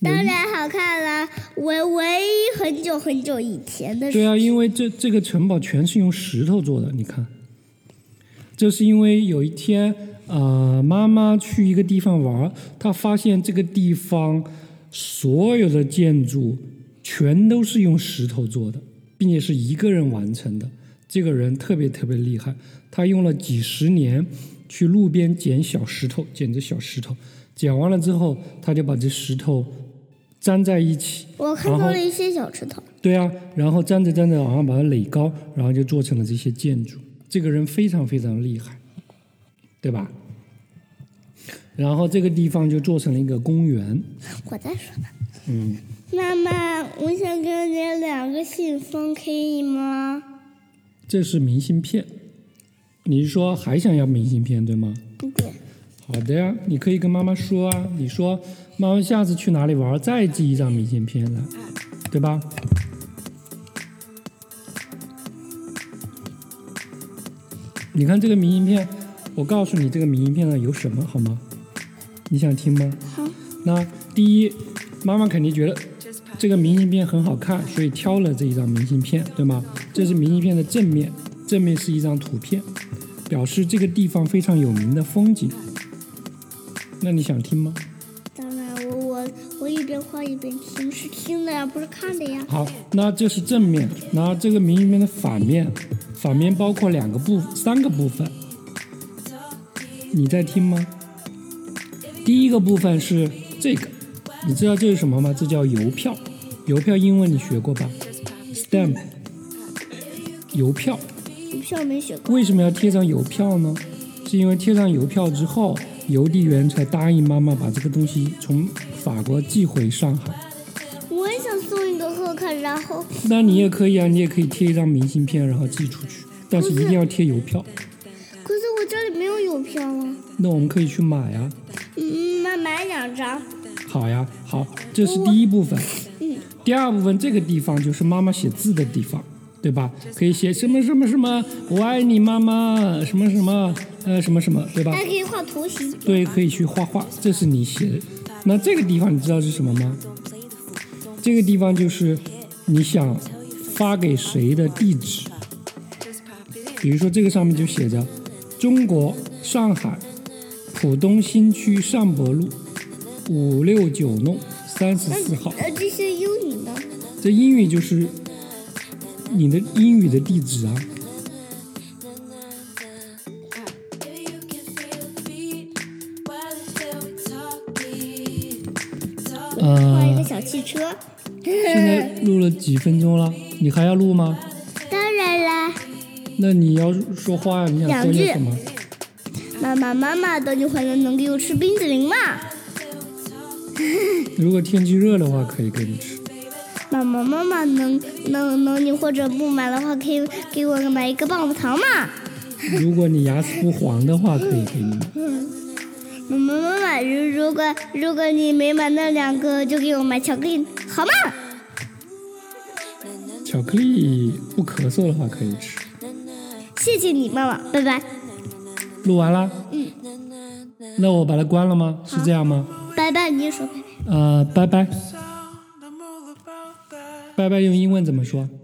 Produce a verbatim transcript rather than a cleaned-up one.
当然好看了，唯唯一很久很久以前的事。 对啊，因为这这个城堡全是用石头做的，你看。这是因为有一天，呃，妈妈去一个地方玩，她发现这个地方所有的建筑全都是用石头做的，并且是一个人完成的。这个人特别特别厉害，他用了几十年去路边捡小石头，捡着小石头，捡完了之后，他就把这石头粘在一起。 我看到了一些小石头。 对啊，然后粘着粘着，然后把它垒高，然后就做成了这些建筑。这个人非常非常厉害，对吧？然后这个地方就做成了一个公园。 我在说呢。 嗯。 妈妈，我想给你两个信封，可以吗？ 这是明信片。你是说还想要明信片，对吗？ 对。 好的呀，你可以跟妈妈说啊，你说妈妈下次去哪里玩，再寄一张明信片来，对吧？你看这个明信片，我告诉你这个明信片呢有什么好吗？你想听吗？ 好。 那第一，妈妈肯定觉得这个明信片很好看，所以挑了这一张明信片，对吗？这是明信片的正面，正面是一张图片，表示这个地方非常有名的风景。那你想听吗？ 当然，我我我一边画一边听，是听的呀，不是看的呀。 好，那这是正面，那这个明信片的反面。反面包括两个部三个部分，你在听吗？第一个部分是这个，你知道这是什么吗？这叫邮票。邮票英文你学过吧 ？stamp， 邮票。 邮票没学过。 为什么要贴上邮票呢？是因为贴上邮票之后，邮递员才答应妈妈把这个东西从法国寄回上海。 我也想送一个贺卡，然后那你也可以啊，你也可以贴一张明信片，然后寄出去，但是一定要贴邮票。 可是我这里没有邮票啊。 那我们可以去买啊。 嗯，那买两张。 好呀，好，这是第一部分。 嗯。 第二部分这个地方就是妈妈写字的地方，对吧？可以写什么什么什么，我爱你妈妈，什么什么，呃，什么什么，对吧？ 还可以画图形。 对，可以去画画，这是你写的。那这个地方你知道是什么吗？这个地方就是你想发给谁的地址，比如说这个上面就写着中国上海浦东新区上博路五六九弄三十四号。 呃，这些英语呢？ 这英语就是你的英语的地址啊。 画一个小汽车。 现在录了几分钟了？你还要录吗？ 当然啦。 那你要说话呀？你想说些什么？ 妈妈，妈妈，等你回来能给我吃冰淇淋吗？ 如果天气热的话，可以给你吃。 妈妈，妈妈，能能能你或者不买的话，可以给我买一个棒棒糖吗？ 如果你牙齿不黄的话，可以给你。 妈妈，妈妈，如如果如果你没买那两个，就给我买巧克力，好吗？ 巧克力不咳嗽的话可以吃。 谢谢你，妈妈，拜拜。 录完了？ 嗯。 那我把它关了吗？是这样吗？ 拜拜，你也说拜拜。 呃，拜拜。拜拜用英文怎么说？